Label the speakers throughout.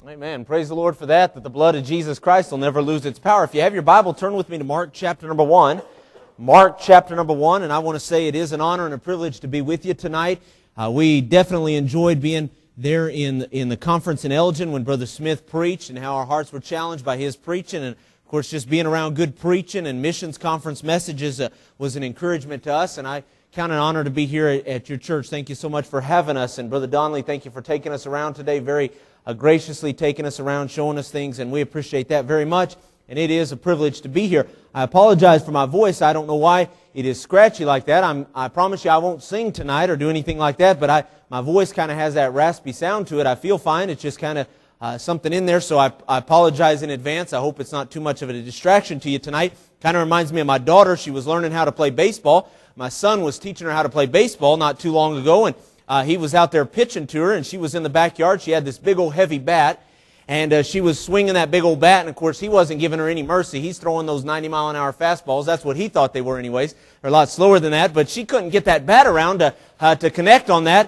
Speaker 1: Amen. Praise the Lord for that the blood of Jesus Christ will never lose its power. If you have your Bible, turn with me to Mark chapter number 1. Mark chapter number 1, and I want to say it is an honor and a privilege to be with you tonight. We definitely enjoyed being there in the conference in Elgin when Brother Smith preached, and how our hearts were challenged by his preaching. And of course, just being around good preaching and missions conference messages was an encouragement to us, and I count an honor to be here at your church. Thank you so much for having us. And Brother Donnelly, thank you for taking us around today, very graciously taking us around, showing us things, and we appreciate that very much. And it is a privilege to be here. I apologize for my voice. I don't know why it is scratchy like that. I promise you I won't sing tonight or do anything like that, but my voice kind of has that raspy sound to it. I feel fine. It's just kind of something in there, so I apologize in advance. I hope it's not too much of a distraction to you tonight. Kind of reminds me of my daughter. She was learning how to play baseball. My son was teaching her how to play baseball not too long ago, and he was out there pitching to her, and she was in the backyard. She had this big old heavy bat, and she was swinging that big old bat, and of course he wasn't giving her any mercy. He's throwing those 90-mile-an-hour fastballs. That's what he thought they were anyways. They're a lot slower than that, but she couldn't get that bat around to connect on that,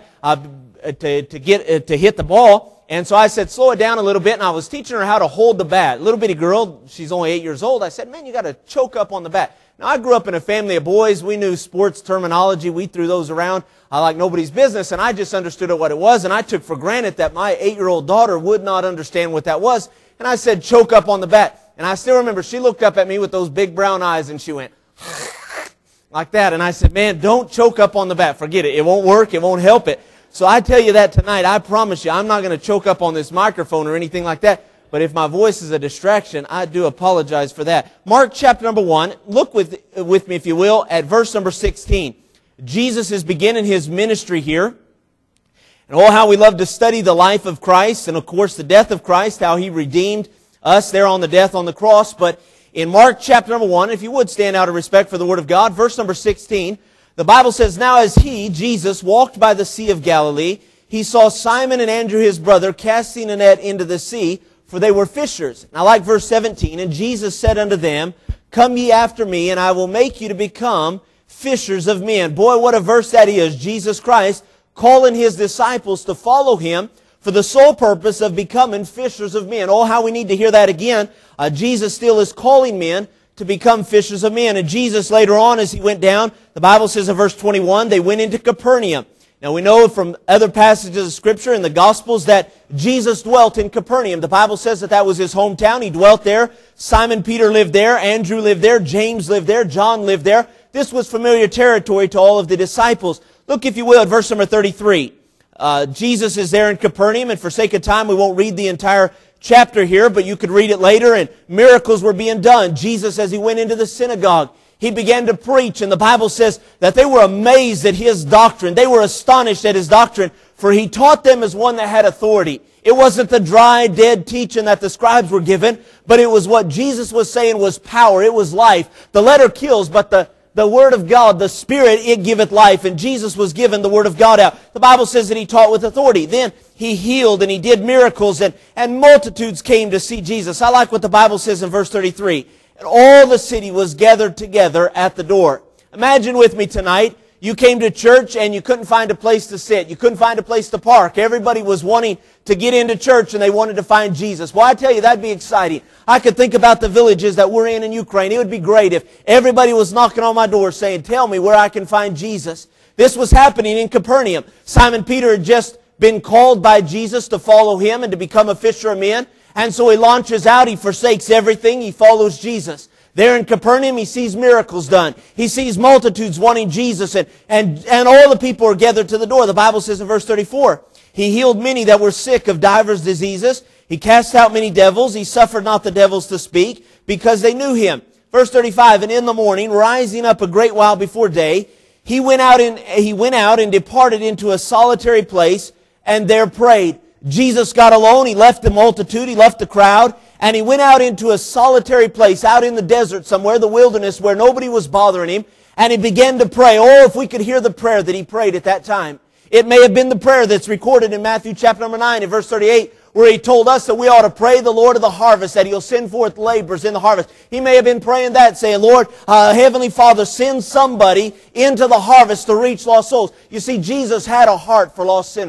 Speaker 1: to hit the ball. And so I said, slow it down a little bit, and I was teaching her how to hold the bat. Little bitty girl, she's only 8 years old. I said, man, you got to choke up on the bat. Now, I grew up in a family of boys. We knew sports terminology. We threw those around like nobody's business, and I just understood what it was, and I took for granted that my 8-year-old daughter would not understand what that was. And I said, choke up on the bat. And I still remember she looked up at me with those big brown eyes, and she went like that. And I said, man, don't choke up on the bat. Forget it. It won't work. It won't help it. So I tell you that tonight, I promise you, I'm not going to choke up on this microphone or anything like that. But if my voice is a distraction, I do apologize for that. Mark chapter number 1, look with me, if you will, at verse number 16. Jesus is beginning His ministry here. And oh, how we love to study the life of Christ, and of course the death of Christ, how He redeemed us there on the death on the cross. But in Mark chapter number 1, if you would stand out of respect for the Word of God, verse number 16, the Bible says, now as He, Jesus, walked by the Sea of Galilee, He saw Simon and Andrew his brother casting a net into the sea, for they were fishers. And I like verse 17. And Jesus said unto them, come ye after me, and I will make you to become fishers of men. Boy, what a verse that is. Jesus Christ calling His disciples to follow Him for the sole purpose of becoming fishers of men. Oh, how we need to hear that again. Jesus still is calling men to become fishers of men. And Jesus later on, as He went down, the Bible says in verse 21, they went into Capernaum. Now we know from other passages of Scripture in the Gospels that Jesus dwelt in Capernaum. The Bible says that was His hometown. He dwelt there. Simon Peter lived there. Andrew lived there. James lived there. John lived there. This was familiar territory to all of the disciples. Look, if you will, at verse number 33. Jesus is there in Capernaum, and for sake of time we won't read the entire chapter here, but you could read it later, and miracles were being done. Jesus, as He went into the synagogue, He began to preach, and the Bible says that they were amazed at His doctrine. They were astonished at His doctrine, for He taught them as one that had authority. It wasn't the dry, dead teaching that the scribes were given, but it was what Jesus was saying was power. It was life. The letter kills, but the Word of God, the Spirit, it giveth life. And Jesus was given the Word of God out. The Bible says that He taught with authority. Then He healed and He did miracles, and multitudes came to see Jesus. I like what the Bible says in verse 33. And all the city was gathered together at the door. Imagine with me tonight, you came to church and you couldn't find a place to sit. You couldn't find a place to park. Everybody was wanting to get into church and they wanted to find Jesus. Well, I tell you, that'd be exciting. I could think about the villages that we're in Ukraine. It would be great if everybody was knocking on my door saying, tell me where I can find Jesus. This was happening in Capernaum. Simon Peter had just been called by Jesus to follow Him and to become a fisher of men. And so he launches out, he forsakes everything, he follows Jesus. There in Capernaum, he sees miracles done. He sees multitudes wanting Jesus, and all the people are gathered to the door. The Bible says in verse 34, He healed many that were sick of divers diseases. He cast out many devils. He suffered not the devils to speak, because they knew Him. Verse 35, and in the morning, rising up a great while before day, he went out and departed into a solitary place, and there prayed. Jesus got alone. He left the multitude. He left the crowd. And He went out into a solitary place, out in the desert somewhere, the wilderness, where nobody was bothering Him. And He began to pray. Oh, if we could hear the prayer that He prayed at that time. It may have been the prayer that's recorded in Matthew chapter number 9 and verse 38, where He told us that we ought to pray the Lord of the harvest, that He'll send forth laborers in the harvest. He may have been praying that, saying, Lord, Heavenly Father, send somebody into the harvest to reach lost souls. You see, Jesus had a heart for lost sinners.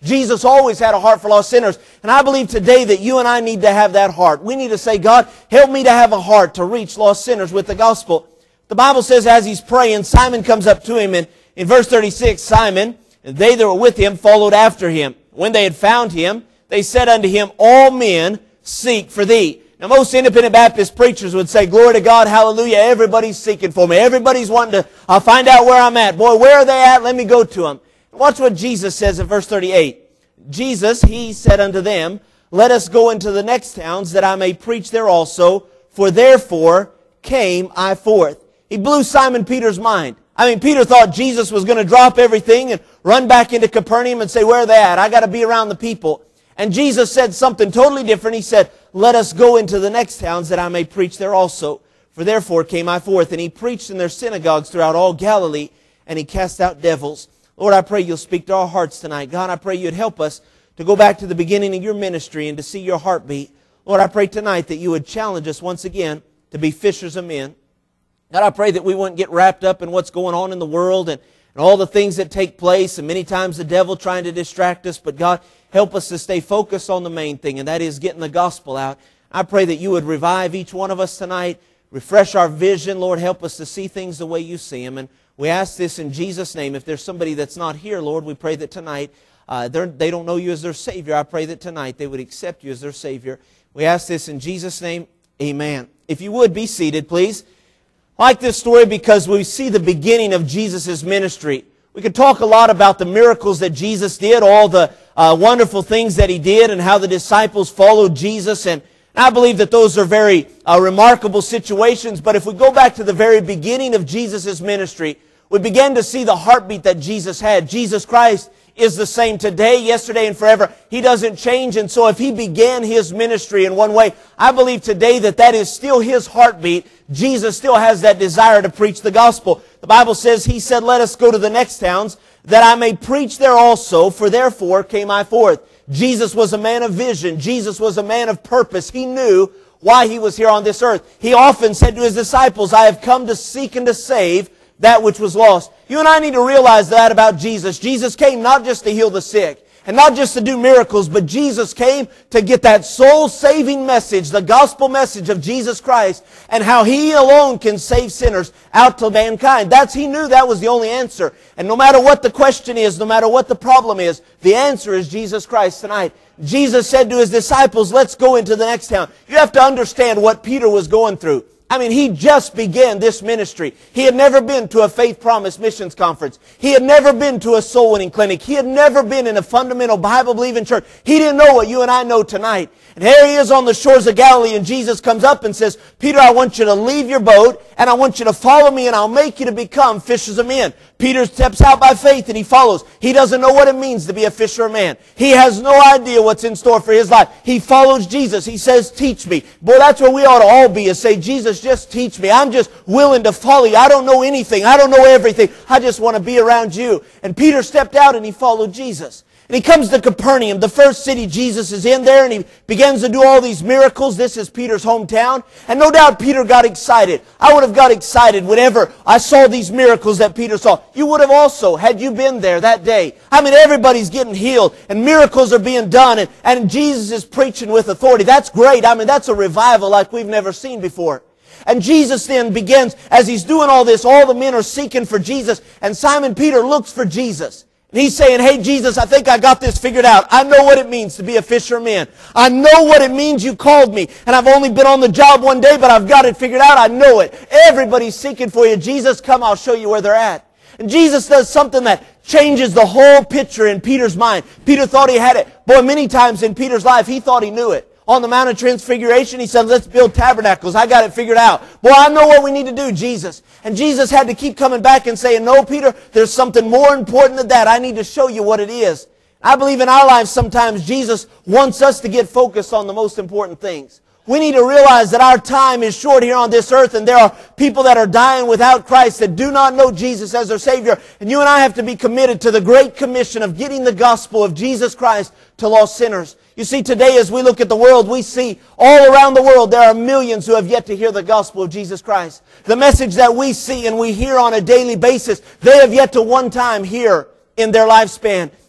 Speaker 1: Jesus always had a heart for lost sinners. And I believe today that you and I need to have that heart. We need to say, God, help me to have a heart to reach lost sinners with the gospel. The Bible says as he's praying, Simon comes up to him, and in verse 36, Simon and they that were with him followed after him. When they had found him, they said unto him, all men seek for thee. Now most independent Baptist preachers would say, glory to God, hallelujah, everybody's seeking for me. Everybody's wanting to find out where I'm at. Boy, where are they at? Let me go to them. Watch what Jesus says in verse 38. Jesus, he said unto them, let us go into the next towns, that I may preach there also, for therefore came I forth. He blew Simon Peter's mind. I mean, Peter thought Jesus was going to drop everything and run back into Capernaum and say, where are they at? I got to be around the people. And Jesus said something totally different. He said, let us go into the next towns, that I may preach there also. For therefore came I forth. And he preached in their synagogues throughout all Galilee, and he cast out devils. Lord, I pray you'll speak to our hearts tonight. God, I pray you'd help us to go back to the beginning of your ministry and to see your heartbeat. Lord, I pray tonight that you would challenge us once again to be fishers of men. God, I pray that we wouldn't get wrapped up in what's going on in the world and all the things that take place, and many times the devil trying to distract us. But God, help us to stay focused on the main thing, and that is getting the gospel out. I pray that you would revive each one of us tonight, refresh our vision. Lord, help us to see things the way you see them. And we ask this in Jesus' name. If there's somebody that's not here, Lord, we pray that tonight they don't know you as their Savior. I pray that tonight they would accept you as their Savior. We ask this in Jesus' name. Amen. If you would, be seated, please. I like this story because we see the beginning of Jesus' ministry. We could talk a lot about the miracles that Jesus did, all the wonderful things that He did, and how the disciples followed Jesus. And I believe that those are very remarkable situations. But if we go back to the very beginning of Jesus' ministry, we begin to see the heartbeat that Jesus had. Jesus Christ is the same today, yesterday, and forever. He doesn't change. And so if He began His ministry in one way, I believe today that that is still His heartbeat. Jesus still has that desire to preach the gospel. The Bible says, He said, let us go to the next towns, that I may preach there also, for therefore came I forth. Jesus was a man of vision. Jesus was a man of purpose. He knew why He was here on this earth. He often said to His disciples, I have come to seek and to save that which was lost. You and I need to realize that about Jesus. Jesus came not just to heal the sick, and not just to do miracles, but Jesus came to get that soul-saving message, the gospel message of Jesus Christ, and how He alone can save sinners out to mankind. He knew that was the only answer. And no matter what the question is, no matter what the problem is, the answer is Jesus Christ tonight. Jesus said to His disciples, let's go into the next town. You have to understand what Peter was going through. I mean, he just began this ministry. He had never been to a Faith Promise missions conference. He had never been to a soul winning clinic. He had never been in a fundamental Bible-believing church. He didn't know what you and I know tonight. And here he is on the shores of Galilee, and Jesus comes up and says, Peter, I want you to leave your boat, and I want you to follow me, and I'll make you to become fishers of men. Peter steps out by faith, and he follows. He doesn't know what it means to be a fisher of man. He has no idea what's in store for his life. He follows Jesus. He says, teach me. Boy, that's where we ought to all be, is say, Jesus, just teach me. I'm just willing to follow you. I don't know anything. I don't know everything. I just want to be around you. And Peter stepped out and he followed Jesus. And he comes to Capernaum, the first city Jesus is in there, and he begins to do all these miracles. This is Peter's hometown. And no doubt Peter got excited. I would have got excited whenever I saw these miracles that Peter saw. You would have also, had you been there that day. I mean, everybody's getting healed, and miracles are being done, and Jesus is preaching with authority. That's great. I mean, that's a revival like we've never seen before. And Jesus then begins, as He's doing all this, all the men are seeking for Jesus, and Simon Peter looks for Jesus. And he's saying, hey, Jesus, I think I got this figured out. I know what it means to be a fisher of men. I know what it means you called me. And I've only been on the job one day, but I've got it figured out. I know it. Everybody's seeking for you. Jesus, come, I'll show you where they're at. And Jesus does something that changes the whole picture in Peter's mind. Peter thought he had it. Boy, many times in Peter's life, he thought he knew it. On the Mount of Transfiguration, he said, let's build tabernacles. I got it figured out. Boy, I know what we need to do, Jesus. And Jesus had to keep coming back and saying, no, Peter, there's something more important than that. I need to show you what it is. I believe in our lives sometimes Jesus wants us to get focused on the most important things. We need to realize that our time is short here on this earth, and there are people that are dying without Christ that do not know Jesus as their Savior. And you and I have to be committed to the great commission of getting the gospel of Jesus Christ to lost sinners. You see, today as we look at the world, we see all around the world there are millions who have yet to hear the gospel of Jesus Christ. The message that we see and we hear on a daily basis, they have yet to one time hear in their lifespan.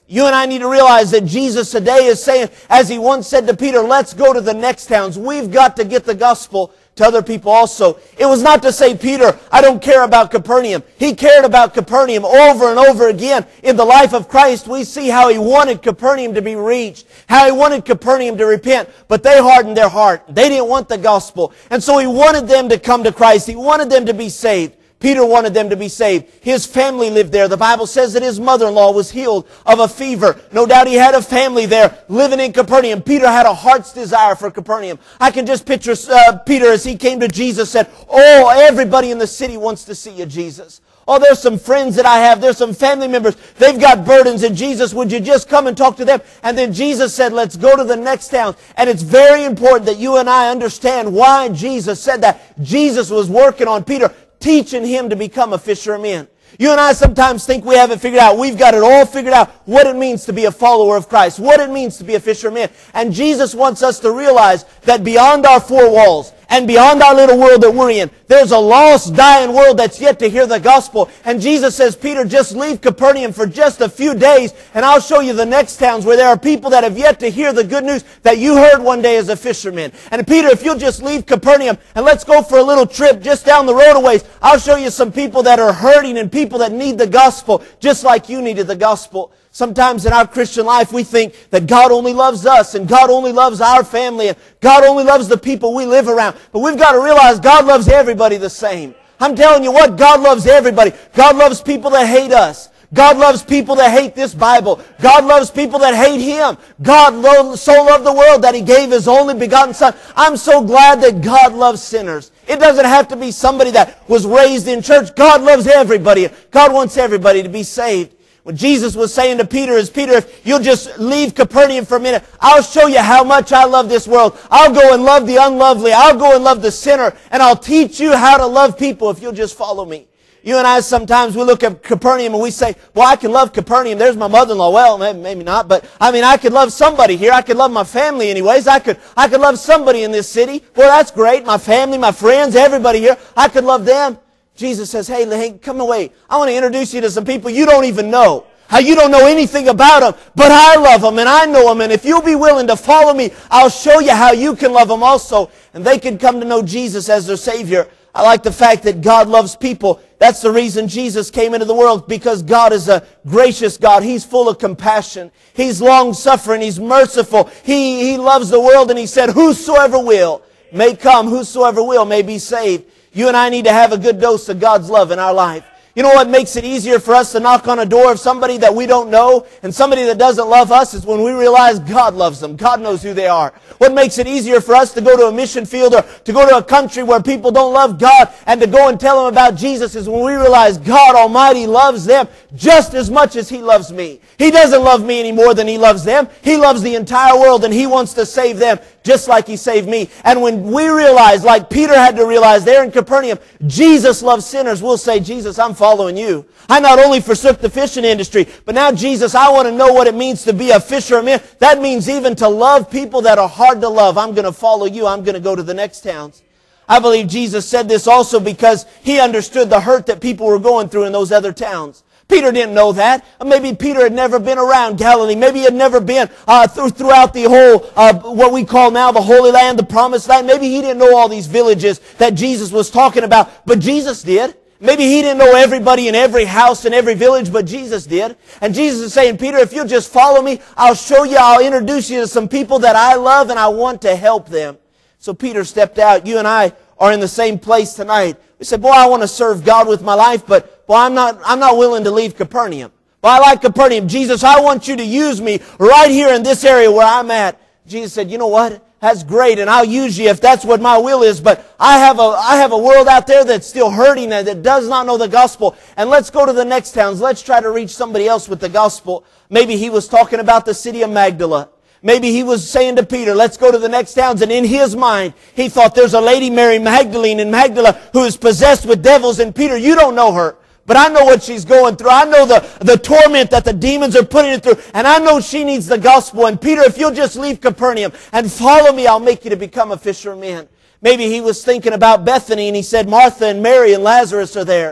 Speaker 1: You and I need to realize that Jesus today is saying, as He once said to Peter, let's go to the next towns. We've got to get the gospel to other people also. It was not to say, Peter, I don't care about Capernaum. He cared about Capernaum over and over again. In the life of Christ, we see how He wanted Capernaum to be reached, how He wanted Capernaum to repent, but they hardened their heart. They didn't want the gospel. And so He wanted them to come to Christ. He wanted them to be saved. Peter wanted them to be saved. His family lived there. The Bible says that his mother-in-law was healed of a fever. No doubt he had a family there living in Capernaum. Peter had a heart's desire for Capernaum. I can just picture Peter as he came to Jesus said, oh, everybody in the city wants to see you, Jesus. Oh, there's some friends that I have. There's some family members. They've got burdens. And Jesus, would you just come and talk to them? And then Jesus said, let's go to the next town. And it's very important that you and I understand why Jesus said that. Jesus was working on Peter, teaching him to become a fisher of men. You and I sometimes think we have it figured out. We've got it all figured out, what it means to be a follower of Christ, what it means to be a fisher of men. And Jesus wants us to realize that beyond our four walls, and beyond our little world that we're in, there's a lost, dying world that's yet to hear the gospel. And Jesus says, Peter, just leave Capernaum for just a few days, and I'll show you the next towns where there are people that have yet to hear the good news that you heard one day as a fisherman. And Peter, if you'll just leave Capernaum, and let's go for a little trip just down the road a ways, I'll show you some people that are hurting and people that need the gospel, just like you needed the gospel. Sometimes in our Christian life we think that God only loves us and God only loves our family and God only loves the people we live around. But we've got to realize God loves everybody the same. I'm telling you what, God loves everybody. God loves people that hate us. God loves people that hate this Bible. God loves people that hate Him. God so loved the world that He gave His only begotten Son. I'm so glad that God loves sinners. It doesn't have to be somebody that was raised in church. God loves everybody. God wants everybody to be saved. What Jesus was saying to Peter is, Peter, if you'll just leave Capernaum for a minute, I'll show you how much I love this world. I'll go and love the unlovely. I'll go and love the sinner. And I'll teach you how to love people if you'll just follow me. You and I sometimes, we look at Capernaum and we say, well, I can love Capernaum. There's my mother-in-law. Well, maybe not, but I mean, I could love somebody here. I could love my family anyways. I could love somebody in this city. Well, that's great. My family, my friends, everybody here. I could love them. Jesus says, hey, come away. I want to introduce you to some people you don't even know. How you don't know anything about them, but I love them and I know them. And if you'll be willing to follow me, I'll show you how you can love them also. And they can come to know Jesus as their Savior. I like the fact that God loves people. That's the reason Jesus came into the world, because God is a gracious God. He's full of compassion. He's long-suffering. He's merciful. He loves the world, and He said, whosoever will may come, whosoever will may be saved. You and I need to have a good dose of God's love in our life. You know what makes it easier for us to knock on a door of somebody that we don't know and somebody that doesn't love us is when we realize God loves them. God knows who they are. What makes it easier for us to go to a mission field or to go to a country where people don't love God and to go and tell them about Jesus is when we realize God Almighty loves them just as much as He loves me. He doesn't love me any more than He loves them. He loves the entire world and He wants to save them just like He saved me. And when we realize, like Peter had to realize there in Capernaum, Jesus loves sinners, we'll say, Jesus, I'm following you. I not only forsook the fishing industry, but now, Jesus, I want to know what it means to be a fisher of men. That means even to love people that are hard to love. I'm going to follow you. I'm going to go to the next towns. I believe Jesus said this also because He understood the hurt that people were going through in those other towns. Peter didn't know that. Maybe Peter had never been around Galilee. Maybe he had never been throughout the whole, what we call now the Holy Land, the Promised Land. Maybe he didn't know all these villages that Jesus was talking about, but Jesus did. Maybe he didn't know everybody in every house in every village, but Jesus did. And Jesus is saying, Peter, if you'll just follow me, I'll show you, I'll introduce you to some people that I love and I want to help them. So Peter stepped out. You and I are in the same place tonight. We said, boy, I want to serve God with my life, but boy, I'm not willing to leave Capernaum. But I like Capernaum. Jesus, I want you to use me right here in this area where I'm at. Jesus said, you know what? That's great, and I'll use you if that's what my will is, but I have a world out there that's still hurting and that does not know the gospel. And let's go to the next towns. Let's try to reach somebody else with the gospel. Maybe he was talking about the city of Magdala. Maybe he was saying to Peter, let's go to the next towns. And in his mind, he thought there's a lady, Mary Magdalene in Magdala, who is possessed with devils. And Peter, you don't know her. But I know what she's going through. I know the torment that the demons are putting her through. And I know she needs the gospel. And Peter, if you'll just leave Capernaum and follow me, I'll make you to become a fisher of men. Maybe he was thinking about Bethany and he said, Martha and Mary and Lazarus are there.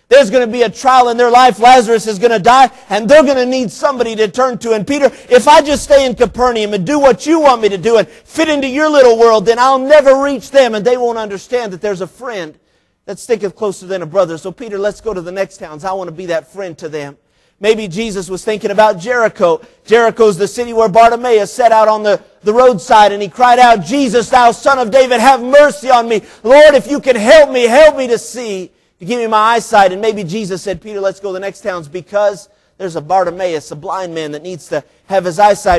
Speaker 1: There's going to be a trial in their life. Lazarus is going to die, and they're going to need somebody to turn to. And Peter, if I just stay in Capernaum and do what you want me to do and fit into your little world, then I'll never reach them, and they won't understand that there's a friend that sticketh closer than a brother. So Peter, let's go to the next towns. I want to be that friend to them. Maybe Jesus was thinking about Jericho. Jericho's the city where Bartimaeus sat out on the roadside and he cried out, Jesus, thou son of David, have mercy on me. Lord, if you can help me to see, to give me my eyesight. And maybe Jesus said, Peter, let's go to the next towns because there's a Bartimaeus, a blind man that needs to have his eyesight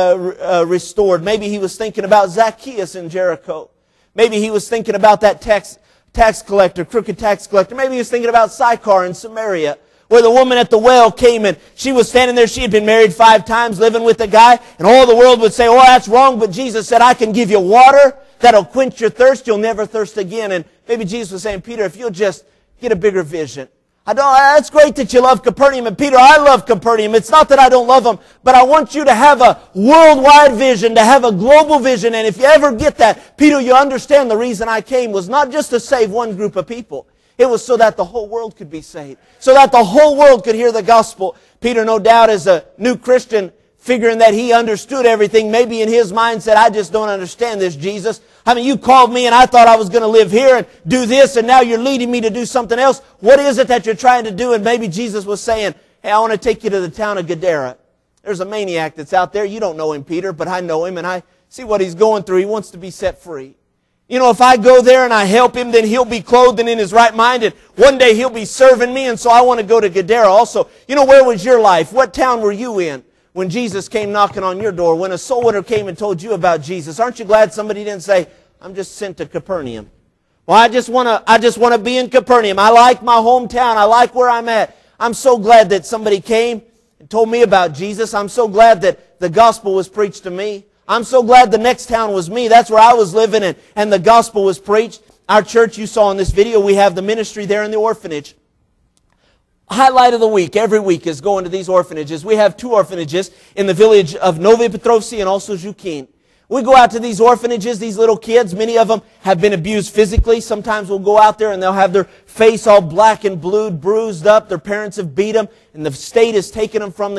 Speaker 1: restored. Maybe he was thinking about Zacchaeus in Jericho. Maybe he was thinking about that tax collector, crooked tax collector. Maybe he was thinking about Sychar in Samaria, where the woman at the well came and she was standing there. She had been married 5 times, living with a guy, and all the world would say, oh, that's wrong. But Jesus said, I can give you water that'll quench your thirst. You'll never thirst again. And maybe Jesus was saying, Peter, if you'll just get a bigger vision. That's great that you love Capernaum. And Peter, I love Capernaum. It's not that I don't love them, but I want you to have a worldwide vision, to have a global vision. And if you ever get that, Peter, you understand the reason I came was not just to save one group of people. It was so that the whole world could be saved. So that the whole world could hear the gospel. Peter, no doubt, as a new Christian, figuring that he understood everything, maybe in his mind said, I just don't understand this, Jesus. I mean, you called me and I thought I was going to live here and do this, and now you're leading me to do something else. What is it that you're trying to do? And maybe Jesus was saying, hey, I want to take you to the town of Gadara. There's a maniac that's out there. You don't know him, Peter, but I know him and I see what he's going through. He wants to be set free. You know, if I go there and I help him, then he'll be clothed and in his right mind, and one day he'll be serving me, and so I want to go to Gadara also. You know, where was your life? What town were you in when Jesus came knocking on your door? When a soul winner came and told you about Jesus? Aren't you glad somebody didn't say, I'm just sent to Capernaum? Well, I just want to be in Capernaum. I like my hometown. I like where I'm at. I'm so glad that somebody came and told me about Jesus. I'm so glad that the gospel was preached to me. I'm so glad the next town was me. That's where I was living, and the gospel was preached. Our church, you saw in this video, we have the ministry there in the orphanage. Highlight of the week, every week, is going to these orphanages. We have 2 orphanages in the village of Novi Petrovci and also Zhukin. We go out to these orphanages, these little kids, many of them have been abused physically. Sometimes we'll go out there and they'll have their face all black and blued, bruised up. Their parents have beat them, and the state has taken them from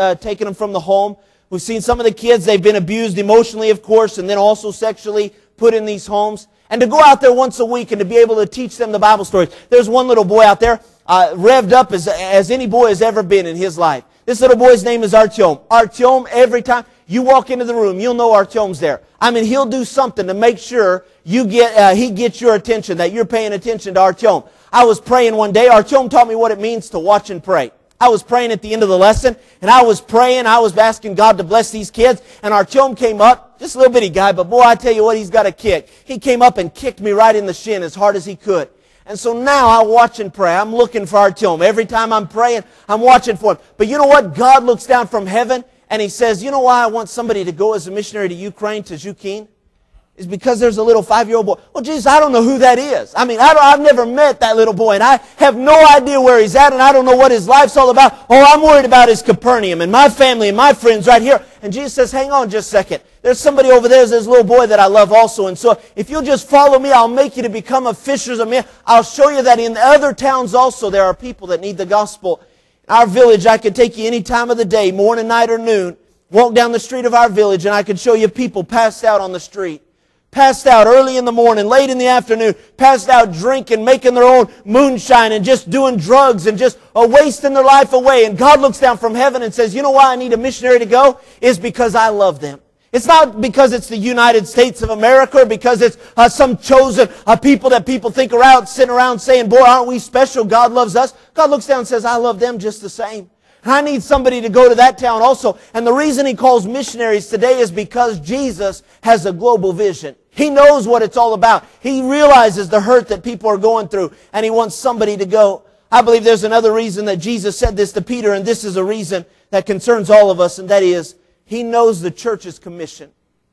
Speaker 1: the home. We've seen some of the kids, they've been abused emotionally, of course, and then also sexually put in these homes. And to go out there once a week and to be able to teach them the Bible stories. There's one little boy out there, revved up as any boy has ever been in his life. This little boy's name is Artyom. Artyom, every time you walk into the room, you'll know Artyom's there. I mean, he'll do something to make sure he gets your attention, that you're paying attention to Artyom. I was praying one day. Artyom taught me what it means to watch and pray. I was praying at the end of the lesson, and I was praying, I was asking God to bless these kids, and Artyom came up, just a little bitty guy, but boy, I tell you what, he's got a kick. He came up and kicked me right in the shin as hard as he could. And so now I watch and pray. I'm looking for Artyom. Every time I'm praying, I'm watching for him. But you know what? God looks down from heaven, and He says, you know why I want somebody to go as a missionary to Ukraine, to Zhukin? Is because there's a little 5-year-old boy. Well, Jesus, I don't know who that is. I mean, I've never met that little boy, and I have no idea where he's at, and I don't know what his life's all about. All I'm worried about is Capernaum and my family and my friends right here. And Jesus says, hang on just a second. There's somebody over there, there's this little boy that I love also. And so if you'll just follow me, I'll make you to become a fishers of men. I'll show you that in other towns also there are people that need the gospel. In our village, I could take you any time of the day, morning, night, or noon, walk down the street of our village, and I could show you people passed out on the street. Passed out early in the morning, late in the afternoon, passed out drinking, making their own moonshine and just doing drugs and just wasting their life away. And God looks down from heaven and says, you know why I need a missionary to go? It's because I love them. It's not because it's the United States of America or because it's some chosen people that people think are out, sitting around saying, boy, aren't we special? God loves us. God looks down and says, I love them just the same. And I need somebody to go to that town also. And the reason He calls missionaries today is because Jesus has a global vision. He knows what it's all about. He realizes the hurt that people are going through, and He wants somebody to go. I believe there's another reason that Jesus said this to Peter, and this is a reason that concerns all of us, and that is, He knows the church's commission.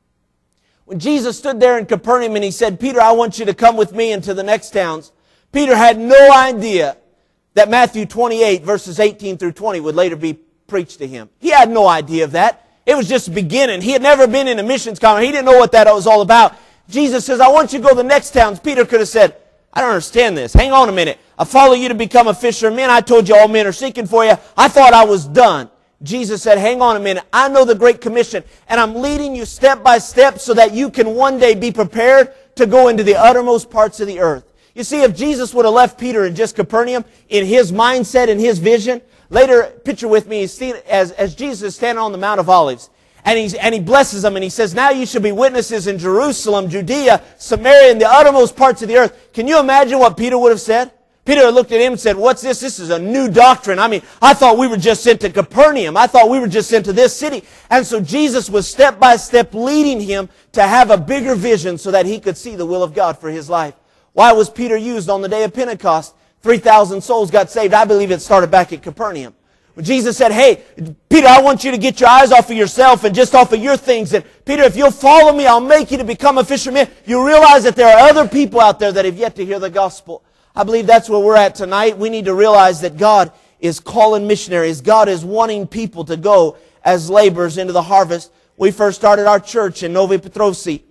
Speaker 1: When Jesus stood there in Capernaum and He said, Peter, I want you to come with me into the next towns, Peter had no idea that Matthew 28, verses 18 through 20 would later be preached to him. He had no idea of that. It was just the beginning. He had never been in a missions conference. He didn't know what that was all about. Jesus says, I want you to go to the next towns. Peter could have said, I don't understand this. Hang on a minute. I follow you to become a fisher of men. I told you all men are seeking for you. I thought I was done. Jesus said, hang on a minute. I know the Great Commission, and I'm leading you step by step so that you can one day be prepared to go into the uttermost parts of the earth. You see, if Jesus would have left Peter in just Capernaum, in his mindset and his vision, later, picture with me, as Jesus is standing on the Mount of Olives, and he blesses them, and he says, now you shall be witnesses in Jerusalem, Judea, Samaria, and the uttermost parts of the earth. Can you imagine what Peter would have said? Peter looked at him and said, what's this? This is a new doctrine. I mean, I thought we were just sent to Capernaum. I thought we were just sent to this city. And so Jesus was step by step leading him to have a bigger vision so that he could see the will of God for his life. Why was Peter used on the day of Pentecost? 3,000 souls got saved. I believe it started back at Capernaum. When Jesus said, hey, Peter, I want you to get your eyes off of yourself and just off of your things. And Peter, if you'll follow me, I'll make you to become a fisherman. You realize that there are other people out there that have yet to hear the gospel. I believe that's where we're at tonight. We need to realize that God is calling missionaries. God is wanting people to go as laborers into the harvest. We first started our church in Novi Petrosi.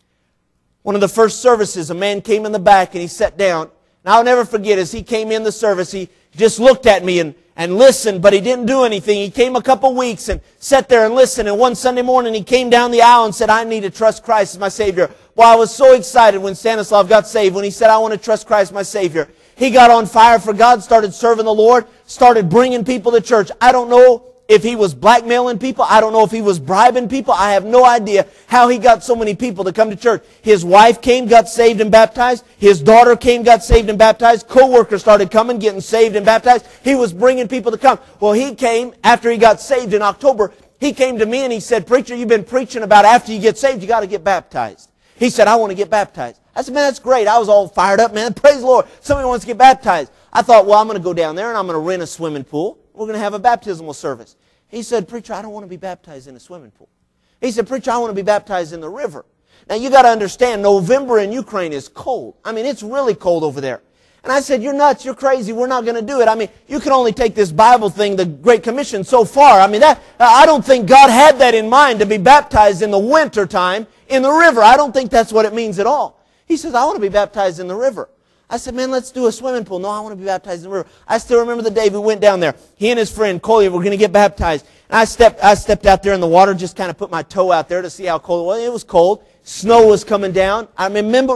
Speaker 1: One of the first services, a man came in the back and he sat down. And I'll never forget, as he came in the service, he just looked at me and listened, but he didn't do anything. He came a couple weeks and sat there and listened. And one Sunday morning, he came down the aisle and said, I need to trust Christ as my Savior. Well, I was so excited when Stanislav got saved, when he said, I want to trust Christ my Savior. He got on fire for God, started serving the Lord, started bringing people to church. I don't know if he was blackmailing people. I don't know if he was bribing people. I have no idea how he got so many people to come to church. His wife came, got saved and baptized. His daughter came, got saved and baptized. Co-workers started coming, getting saved and baptized. He was bringing people to come. Well, he came after he got saved in October. He came to me and he said, preacher, you've been preaching about after you get saved, you got to get baptized. He said, I want to get baptized. I said, man, that's great. I was all fired up, man. Praise the Lord. Somebody wants to get baptized. I thought, well, I'm going to go down there and I'm going to rent a swimming pool. We're going to have a baptismal service. He said, preacher, I don't want to be baptized in a swimming pool. He said, preacher, I want to be baptized in the river. Now, you got to understand, November in Ukraine is cold. I mean, it's really cold over there. And I said, you're nuts, you're crazy, we're not going to do it. I mean, you can only take this Bible thing, the Great Commission, so far. I mean, I don't think God had that in mind, to be baptized in the winter time in the river. I don't think that's what it means at all. He says, I want to be baptized in the river. I said, man, let's do a swimming pool. No, I want to be baptized in the river. I still remember the day we went down there. He and his friend, Collier, were going to get baptized. And I stepped out there in the water, just kind of put my toe out there to see how cold it was. It was cold. Snow was coming down. I remember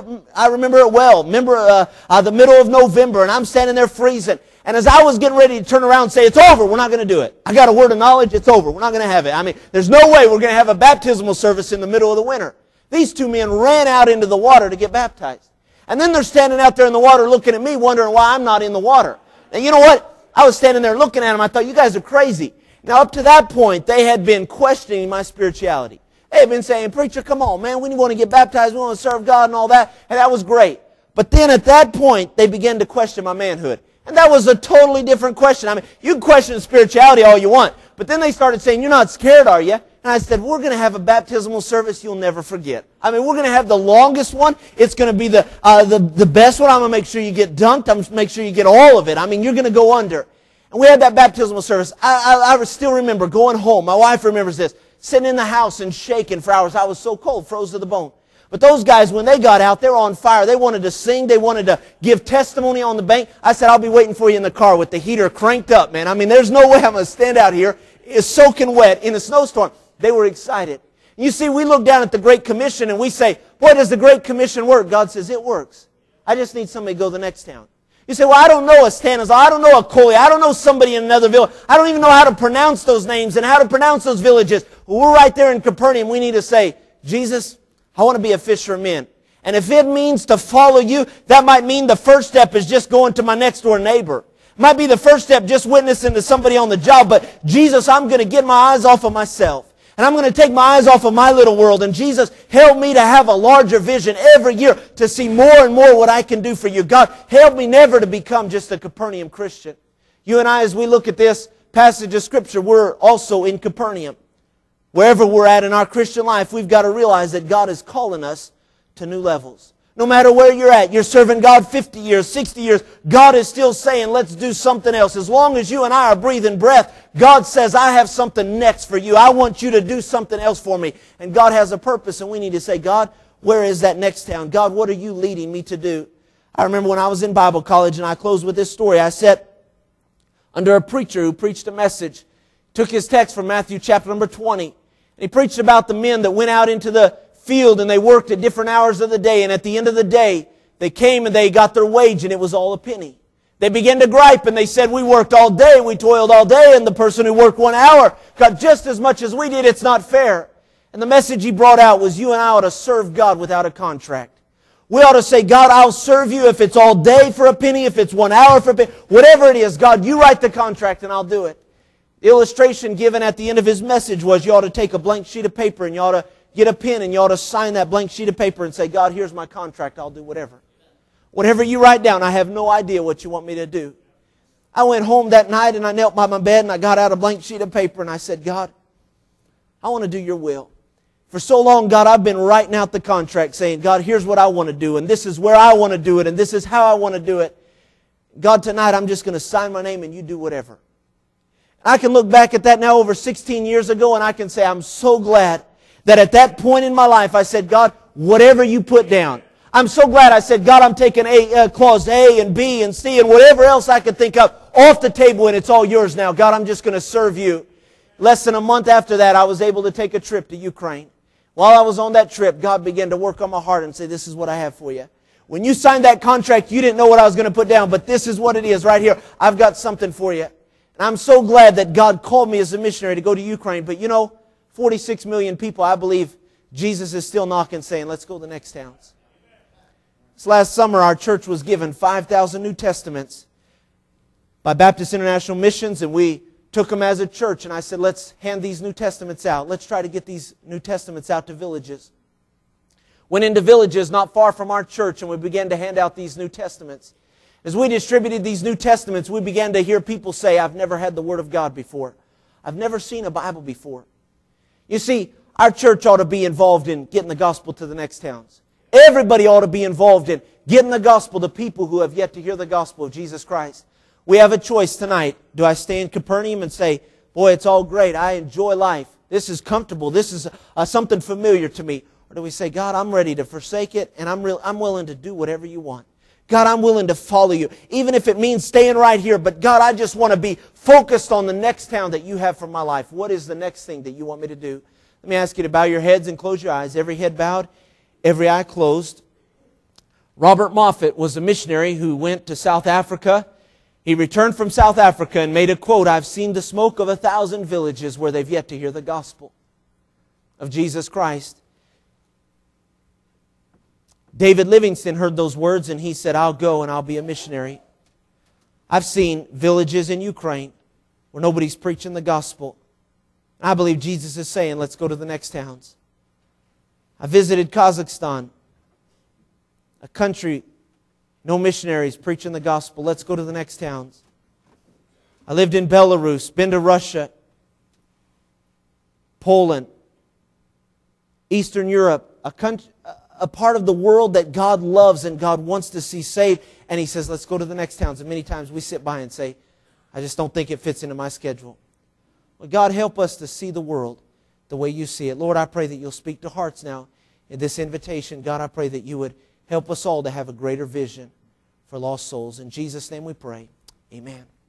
Speaker 1: it well. Remember the middle of November, and I'm standing there freezing. And as I was getting ready to turn around and say, it's over, we're not going to do it. I got a word of knowledge, it's over. We're not going to have it. I mean, there's no way we're going to have a baptismal service in the middle of the winter. These two men ran out into the water to get baptized. And then they're standing out there in the water looking at me, wondering why I'm not in the water. Now, you know what? I was standing there looking at them. I thought, you guys are crazy. Now, up to that point, they had been questioning my spirituality. They had been saying, preacher, come on, man. We want to get baptized. We want to serve God and all that. And that was great. But then at that point, they began to question my manhood. And that was a totally different question. I mean, you can question spirituality all you want. But then they started saying, you're not scared, are you? And I said, we're going to have a baptismal service you'll never forget. I mean, we're going to have the longest one. It's going to be the best one. I'm going to make sure you get dunked. I'm going to make sure you get all of it. I mean, you're going to go under. And we had that baptismal service. I still remember going home. My wife remembers this. Sitting in the house and shaking for hours. I was so cold, froze to the bone. But those guys, when they got out, they were on fire. They wanted to sing. They wanted to give testimony on the bank. I said, I'll be waiting for you in the car with the heater cranked up, man. I mean, there's no way I'm going to stand out here. It's soaking wet in a snowstorm. They were excited. You see, we look down at the Great Commission and we say, boy, does the Great Commission work? God says, it works. I just need somebody to go to the next town. You say, well, I don't know a Stanislav. I don't know a Coley. I don't know somebody in another village. I don't even know how to pronounce those names and how to pronounce those villages. Well, we're right there in Capernaum. We need to say, Jesus, I want to be a fisher of men. And if it means to follow you, that might mean the first step is just going to my next door neighbor. It might be the first step just witnessing to somebody on the job. But Jesus, I'm going to get my eyes off of myself. And I'm going to take my eyes off of my little world. And Jesus, help me to have a larger vision every year to see more and more what I can do for you. God, help me never to become just a Capernaum Christian. You and I, as we look at this passage of Scripture, we're also in Capernaum. Wherever we're at in our Christian life, we've got to realize that God is calling us to new levels. No matter where you're at, you're serving God 50 years, 60 years, God is still saying, let's do something else. As long as you and I are breathing breath, God says, I have something next for you. I want you to do something else for me. And God has a purpose, and we need to say, God, where is that next town? God, what are you leading me to do? I remember when I was in Bible college, and I close with this story. I sat under a preacher who preached a message, took his text from Matthew chapter number 20, and he preached about the men that went out into the field and they worked at different hours of the day, and at the end of the day, they came and they got their wage, and it was all a penny. They began to gripe, and they said, we worked all day, we toiled all day, and the person who worked 1 hour got just as much as we did. It's not fair. And the message he brought out was, you and I ought to serve God without a contract. We ought to say, God, I'll serve you if it's all day for a penny, if it's 1 hour for a penny, whatever it is. God, you write the contract and I'll do it. The illustration given at the end of his message was, you ought to take a blank sheet of paper and you ought to get a pen and you ought to sign that blank sheet of paper and say, God, here's my contract, I'll do whatever. Whatever you write down, I have no idea what you want me to do. I went home that night and I knelt by my bed and I got out a blank sheet of paper and I said, God, I want to do your will. For so long, God, I've been writing out the contract saying, God, here's what I want to do, and this is where I want to do it, and this is how I want to do it. God, tonight I'm just going to sign my name and you do whatever. I can look back at that now over 16 years ago and I can say I'm so glad that at that point in my life I said, God, whatever you put down. I'm so glad I said, God, I'm taking clause A and B and C and whatever else I could think of off the table, and it's all yours now. God, I'm just going to serve you. Less than a month after that, I was able to take a trip to Ukraine. While I was on that trip, God began to work on my heart and say, this is what I have for you. When you signed that contract, you didn't know what I was going to put down, but this is what it is right here. I've got something for you. And I'm so glad that God called me as a missionary to go to Ukraine. But you know, 46 million people, I believe Jesus is still knocking saying, let's go to the next towns. This last summer, our church was given 5,000 New Testaments by Baptist International Missions, and we took them as a church, and I said, let's hand these New Testaments out. Let's try to get these New Testaments out to villages. Went into villages not far from our church, and we began to hand out these New Testaments. As we distributed these New Testaments, we began to hear people say, I've never had the Word of God before. I've never seen a Bible before. You see, our church ought to be involved in getting the gospel to the next towns. Everybody ought to be involved in getting the gospel to people who have yet to hear the gospel of Jesus Christ. We have a choice tonight. Do I stay in Capernaum and say, boy, it's all great, I enjoy life, this is comfortable, this is something familiar to me? Or do we say, God, I'm ready to forsake it, and I'm willing to do whatever you want. God, I'm willing to follow you, even if it means staying right here. But God, I just want to be focused on the next town that you have for my life. What is the next thing that you want me to do? Let me ask you to bow your heads and close your eyes. Every head bowed, every eye closed. Robert Moffat was a missionary who went to South Africa. He returned from South Africa and made a quote, I've seen the smoke of 1,000 villages where they've yet to hear the gospel of Jesus Christ. David Livingstone heard those words and he said, I'll go and I'll be a missionary. I've seen villages in Ukraine where nobody's preaching the gospel. I believe Jesus is saying, let's go to the next towns. I visited Kazakhstan, a country, no missionaries preaching the gospel. Let's go to the next towns. I lived in Belarus, been to Russia, Poland, Eastern Europe, a part of the world that God loves and God wants to see saved. And He says, let's go to the next towns. And many times we sit by and say, I just don't think it fits into my schedule. Well, God, help us to see the world the way you see it. Lord, I pray that you'll speak to hearts now in this invitation. God, I pray that you would help us all to have a greater vision for lost souls. In Jesus' name we pray. Amen.